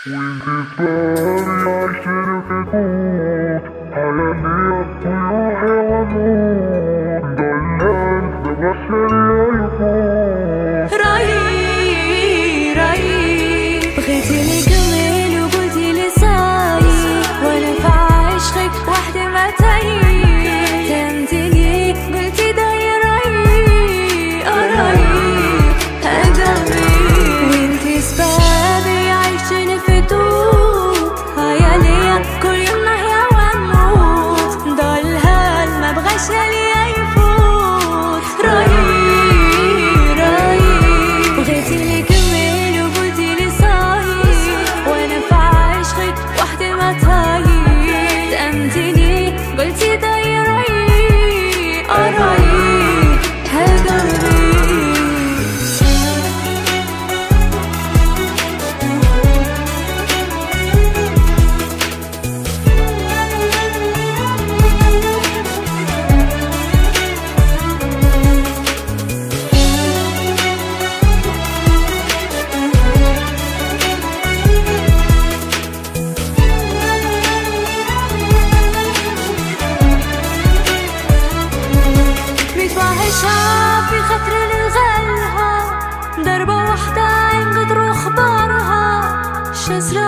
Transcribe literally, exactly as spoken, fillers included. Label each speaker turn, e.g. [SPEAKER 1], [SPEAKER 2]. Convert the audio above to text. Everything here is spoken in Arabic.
[SPEAKER 1] وانتصاري عالشرق كوت حياتي طيوحي واموت ضلال ببشري الفوت
[SPEAKER 2] رأيي رأيي بغيتيني كمل وقلتي لي صاي وانا في عشقك وحدي ما تايي فهمتيني قلتي داي رأيي رأيي هذا رأيي وانتي سبابي عايشين في توت هيا ليا كل يوم نحيا ونموت ضل هال ما بغاش عليا يفوت رأيي قلتي داي رأيي رأيي هذا رأيي في خطر نلغلها ضربة واحدة ينقدروا خبارها شزرة